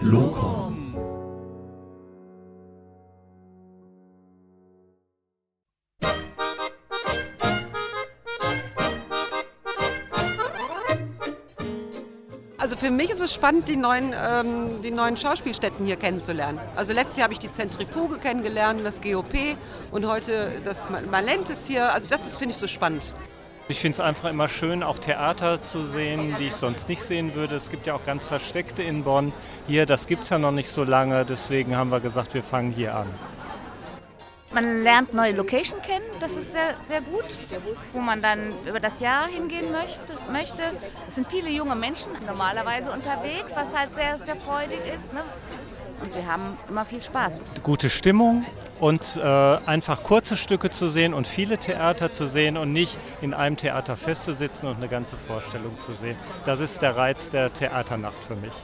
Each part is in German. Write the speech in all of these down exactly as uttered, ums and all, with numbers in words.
Lokon. Also für mich ist es spannend, die neuen, ähm, die neuen Schauspielstätten hier kennenzulernen. Also letztes Jahr habe ich die Zentrifuge kennengelernt, das G O P und heute das Malentes hier. Also das ist, finde ich, so spannend. Ich finde es einfach immer schön, auch Theater zu sehen, die ich sonst nicht sehen würde. Es gibt ja auch ganz versteckte in Bonn. Hier, das gibt es ja noch nicht so lange, deswegen haben wir gesagt, wir fangen hier an. Man lernt neue Location kennen, das ist sehr, sehr gut, wo man dann über das Jahr hingehen möchte. möchte. Es sind viele junge Menschen normalerweise unterwegs, was halt sehr, sehr freudig ist. Ne? Und wir haben immer viel Spaß. Gute Stimmung und äh, einfach kurze Stücke zu sehen und viele Theater zu sehen und nicht in einem Theater festzusitzen und eine ganze Vorstellung zu sehen. Das ist der Reiz der Theaternacht für mich.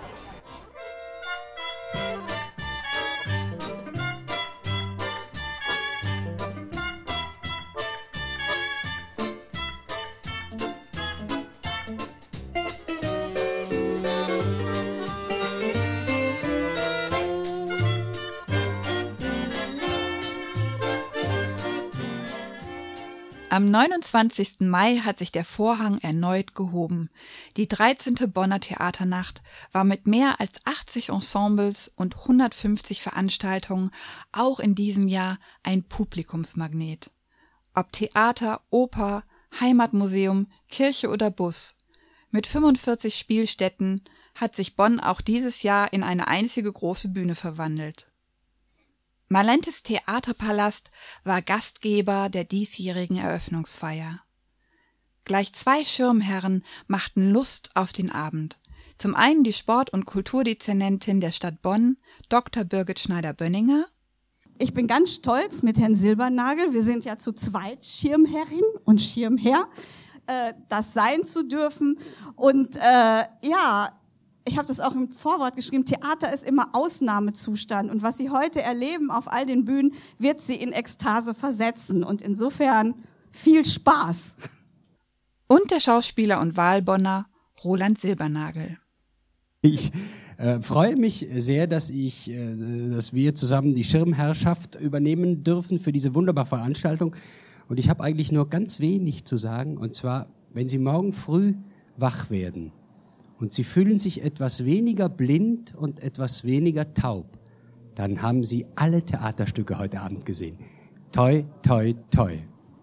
Am neunundzwanzigsten Mai hat sich der Vorhang erneut gehoben. Die dreizehnte Bonner Theaternacht war mit mehr als achtzig Ensembles und hundertfünfzig Veranstaltungen auch in diesem Jahr ein Publikumsmagnet. Ob Theater, Oper, Heimatmuseum, Kirche oder Bus. Mit fünfundvierzig Spielstätten hat sich Bonn auch dieses Jahr in eine einzige große Bühne verwandelt. Malentes Theaterpalast war Gastgeber der diesjährigen Eröffnungsfeier. Gleich zwei Schirmherren machten Lust auf den Abend. Zum einen die Sport- und Kulturdezernentin der Stadt Bonn, Doktor Birgit Schneider-Bönninger. Ich bin ganz stolz mit Herrn Silbernagel, wir sind ja zu zweit Schirmherrin und Schirmherr, äh, das sein zu dürfen. Und äh, ja, ich habe das auch im Vorwort geschrieben, Theater ist immer Ausnahmezustand. Und was Sie heute erleben auf all den Bühnen, wird Sie in Ekstase versetzen. Und insofern viel Spaß. Und der Schauspieler und Wahlbonner Roland Silbernagel. Ich äh, freue mich sehr, dass, ich, äh, dass wir zusammen die Schirmherrschaft übernehmen dürfen für diese wunderbare Veranstaltung. Und ich habe eigentlich nur ganz wenig zu sagen. Und zwar, wenn Sie morgen früh wach werden, und Sie fühlen sich etwas weniger blind und etwas weniger taub, dann haben Sie alle Theaterstücke heute Abend gesehen. Toi, toi, toi.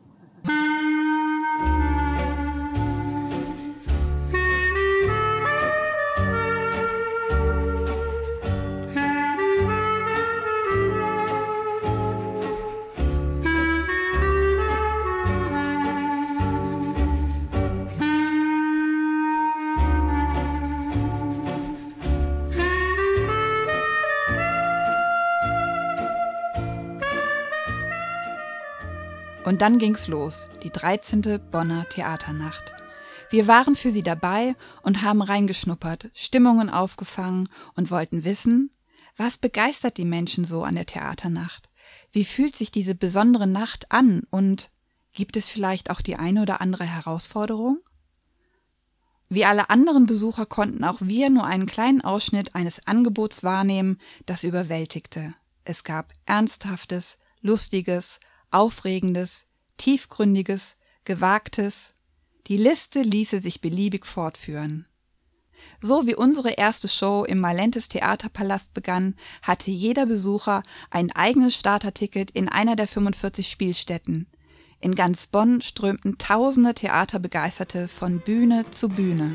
Und dann ging's los, die dreizehnte Bonner Theaternacht. Wir waren für sie dabei und haben reingeschnuppert, Stimmungen aufgefangen und wollten wissen, was begeistert die Menschen so an der Theaternacht? Wie fühlt sich diese besondere Nacht an und gibt es vielleicht auch die eine oder andere Herausforderung? Wie alle anderen Besucher konnten auch wir nur einen kleinen Ausschnitt eines Angebots wahrnehmen, das überwältigte. Es gab Ernsthaftes, Lustiges, Aufregendes, Tiefgründiges, Gewagtes. Die Liste ließe sich beliebig fortführen. So wie unsere erste Show im Malentes Theaterpalast begann, hatte jeder Besucher ein eigenes Starterticket in einer der fünfundvierzig Spielstätten. In ganz Bonn strömten tausende Theaterbegeisterte von Bühne zu Bühne.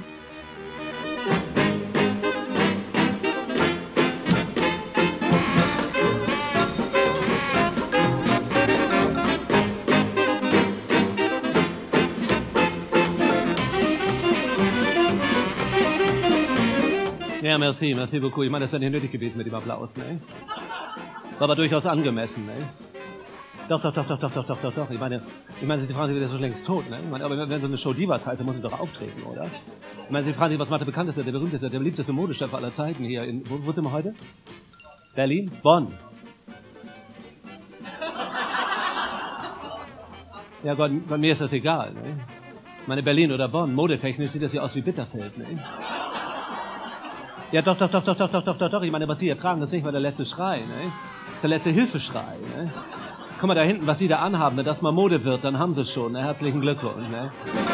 Ja, merci, merci beaucoup. Ich meine, das wäre nicht nötig gewesen mit dem Applaus, ne? War aber durchaus angemessen, ne? Doch, doch, doch, doch, doch, doch, doch, doch, doch. Ich meine, ich meine, Sie fragen sich, der ist schon längst tot, ne? Ich meine, aber wenn so eine Show Divas heißt, dann muss sie doch auftreten, oder? Ich meine, Sie fragen sich, was macht der bekannteste, der berühmteste, der beliebteste Modeschöpfer aller Zeiten hier in, wo, wo sind wir heute? Berlin? Bonn. Ja, Gott, bei mir ist das egal, ne? Ich meine, Berlin oder Bonn, modetechnisch sieht das hier aus wie Bitterfeld, ne? Ja, doch, doch, doch, doch, doch, doch, doch, doch, doch. Ich meine, was Sie hier tragen, das ist nicht mal der letzte Schrei, ne? Das ist der letzte Hilfeschrei, ne? Guck mal da hinten, was Sie da anhaben, wenn das mal Mode wird, dann haben Sie es schon, ne? Herzlichen Glückwunsch, ne?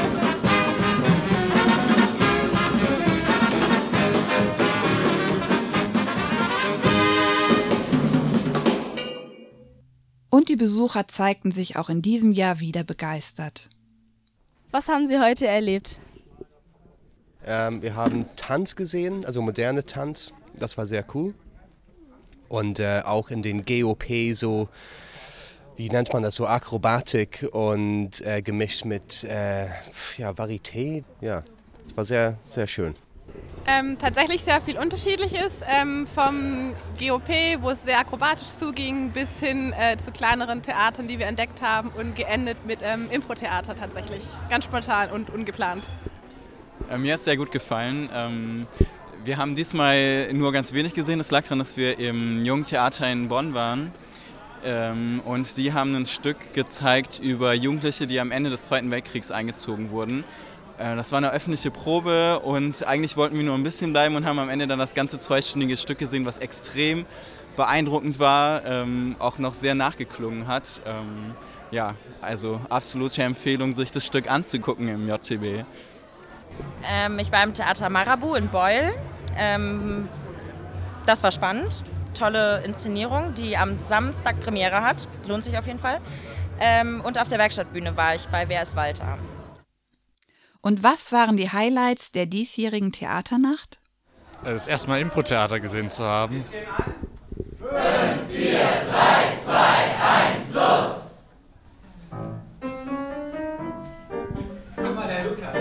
Und die Besucher zeigten sich auch in diesem Jahr wieder begeistert. Was haben Sie heute erlebt? Ähm, wir haben Tanz gesehen, also moderne Tanz. Das war sehr cool. Und äh, auch in den G O P so, wie nennt man das, so Akrobatik und äh, gemischt mit äh, ja, Varieté. Ja, das war sehr, sehr schön. Ähm, tatsächlich sehr viel Unterschiedliches, ähm, vom G O P, wo es sehr akrobatisch zuging, bis hin äh, zu kleineren Theatern, die wir entdeckt haben und geendet mit ähm, Impro-Theater tatsächlich. Ganz spontan und ungeplant. Äh, mir hat es sehr gut gefallen. Ähm, wir haben diesmal nur ganz wenig gesehen. Es lag daran, dass wir im Jungen Theater in Bonn waren. Ähm, und die haben ein Stück gezeigt über Jugendliche, die am Ende des Zweiten Weltkriegs eingezogen wurden. Das war eine öffentliche Probe und eigentlich wollten wir nur ein bisschen bleiben und haben am Ende dann das ganze zweistündige Stück gesehen, was extrem beeindruckend war, ähm, auch noch sehr nachgeklungen hat. Ähm, ja, also absolute Empfehlung, sich das Stück anzugucken im J T B. Ähm, ich war im Theater Marabu in Beul. Ähm, das war spannend. Tolle Inszenierung, die am Samstag Premiere hat. Lohnt sich auf jeden Fall. Ähm, und auf der Werkstattbühne war ich bei Wer ist Walter. Und was waren die Highlights der diesjährigen Theaternacht? Das erste Mal Impro-Theater gesehen zu haben. fünf, vier, drei, zwei, eins, los! Guck mal, der Lukas.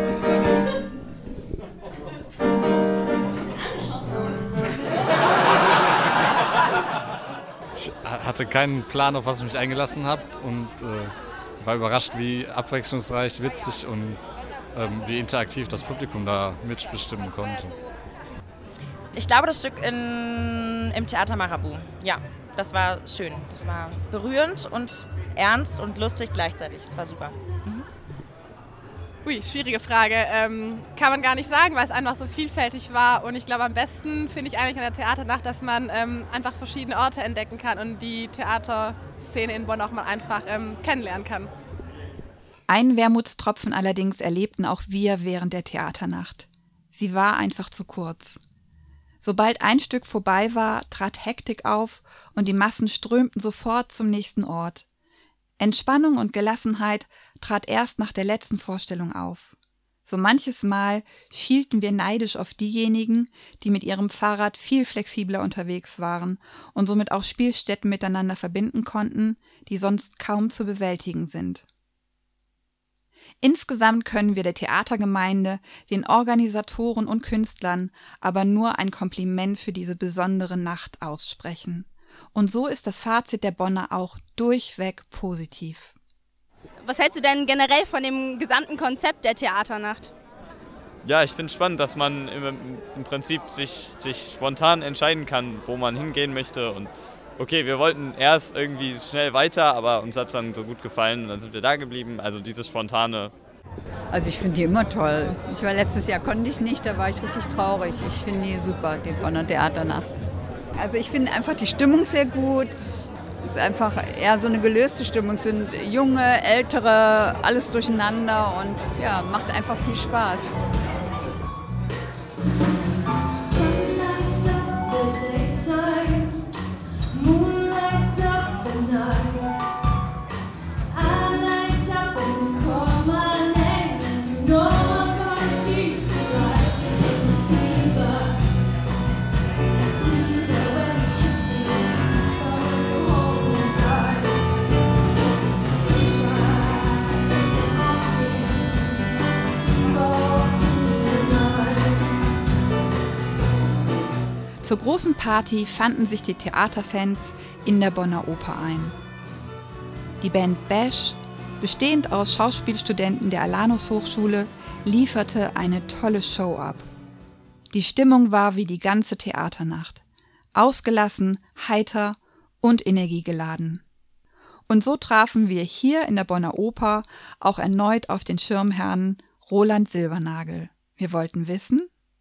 Ich hatte keinen Plan, auf was ich mich eingelassen habe und äh, war überrascht, wie abwechslungsreich, witzig und ähm, wie interaktiv das Publikum da mitbestimmen konnte. Ich glaube, das Stück in, im Theater Marabu. Ja, das war schön. Das war berührend und ernst und lustig gleichzeitig. Das war super. Mhm. Ui, schwierige Frage. Ähm, kann man gar nicht sagen, weil es einfach so vielfältig war. Und ich glaube, am besten finde ich eigentlich an der Theaternacht, dass man ähm, einfach verschiedene Orte entdecken kann und die Theaterszene in Bonn auch mal einfach ähm, kennenlernen kann. Einen Wermutstropfen allerdings erlebten auch wir während der Theaternacht. Sie war einfach zu kurz. Sobald ein Stück vorbei war, trat Hektik auf und die Massen strömten sofort zum nächsten Ort. Entspannung und Gelassenheit trat erst nach der letzten Vorstellung auf. So manches Mal schielten wir neidisch auf diejenigen, die mit ihrem Fahrrad viel flexibler unterwegs waren und somit auch Spielstätten miteinander verbinden konnten, die sonst kaum zu bewältigen sind. Insgesamt können wir der Theatergemeinde, den Organisatoren und Künstlern aber nur ein Kompliment für diese besondere Nacht aussprechen. Und so ist das Fazit der Bonner auch durchweg positiv. Was hältst du denn generell von dem gesamten Konzept der Theaternacht? Ja, ich finde es spannend, dass man im, im Prinzip sich, sich spontan entscheiden kann, wo man hingehen möchte. Und okay, wir wollten erst irgendwie schnell weiter, aber uns hat es dann so gut gefallen und dann sind wir da geblieben. Also dieses Spontane. Also ich finde die immer toll. Ich war letztes Jahr, konnte ich nicht, da war ich richtig traurig. Ich finde die super, die Bonner Theaternacht. Also ich finde einfach die Stimmung sehr gut. Es ist einfach eher so eine gelöste Stimmung. Es sind junge, ältere, alles durcheinander und ja, macht einfach viel Spaß. Zur großen Party fanden sich die Theaterfans in der Bonner Oper ein. Die Band Bash, bestehend aus Schauspielstudenten der Alanus Hochschule, lieferte eine tolle Show ab. Die Stimmung war wie die ganze Theaternacht. Ausgelassen, heiter und energiegeladen. Und so trafen wir hier in der Bonner Oper auch erneut auf den Schirmherrn Roland Silbernagel. Wir wollten wissen: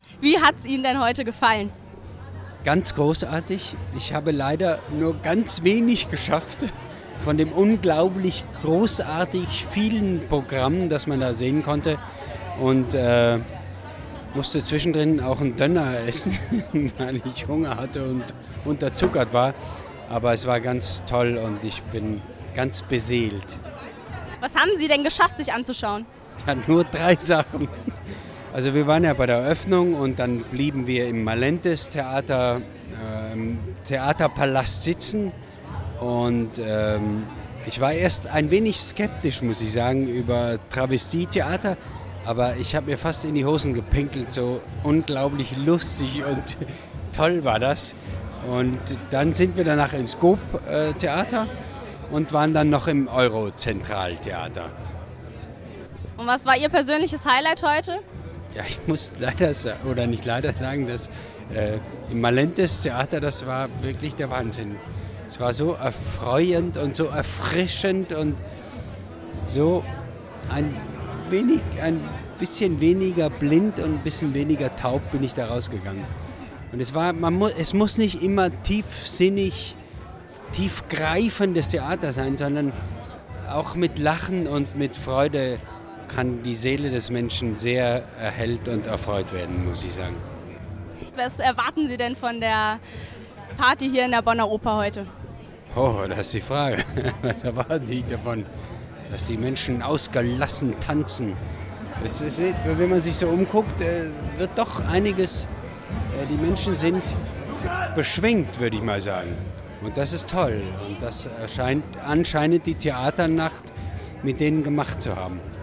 Wie hat es Ihnen denn heute gefallen? Ganz großartig. Ich habe leider nur ganz wenig geschafft von dem unglaublich großartig vielen Programmen, das man da sehen konnte. Und äh, musste zwischendrin auch einen Döner essen, weil ich Hunger hatte und unterzuckert war. Aber es war ganz toll und ich bin ganz beseelt. Was haben Sie denn geschafft, sich anzuschauen? Ja, nur drei Sachen. Also wir waren ja bei der Eröffnung und dann blieben wir im Malentes Theater, äh, im Theaterpalast sitzen. Und ähm, ich war erst ein wenig skeptisch, muss ich sagen, über Travestietheater. Aber ich habe mir fast in die Hosen gepinkelt, so unglaublich lustig und toll war das. Und dann sind wir danach ins Scope-Theater und waren dann noch im Euro-Zentraltheater. Und was war Ihr persönliches Highlight heute? Ja, ich muss leider oder nicht leider sagen, dass äh, im Malentes Theater, das war wirklich der Wahnsinn. Es war so erfreuend und so erfrischend und so ein wenig, ein bisschen weniger blind und ein bisschen weniger taub bin ich da rausgegangen. Und es war, man muss, es muss nicht immer tiefsinnig, tiefgreifendes Theater sein, sondern auch mit Lachen und mit Freude kann die Seele des Menschen sehr erhellt und erfreut werden, muss ich sagen. Was erwarten Sie denn von der Party hier in der Bonner Oper heute? Oh, das ist die Frage. Was erwarten Sie davon? Dass die Menschen ausgelassen tanzen. Es ist, wenn man sich so umguckt, wird doch einiges, die Menschen sind beschwingt, würde ich mal sagen. Und das ist toll. Und das erscheint anscheinend die Theaternacht mit denen gemacht zu haben.